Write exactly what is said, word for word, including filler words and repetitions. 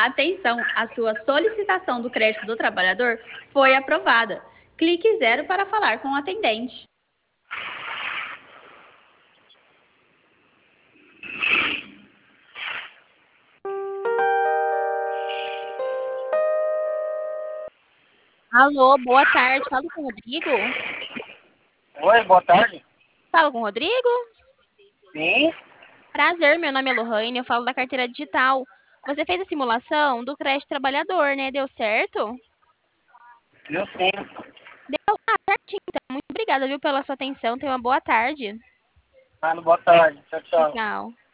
Atenção, a sua solicitação do crédito do trabalhador foi aprovada. Clique zero para falar com o atendente. Alô, boa tarde. Falo com o Rodrigo? Oi, boa tarde. Falo com o Rodrigo? Sim, Prazer, meu nome é Lohane, eu falo da carteira digital. Você fez a simulação do crédito trabalhador, né? Deu certo? eu sim. Deu? Ah, certinho. Então, muito obrigada, viu, pela sua atenção. Tenha uma boa tarde. Ah, boa tarde. Tchau, tchau. Tchau.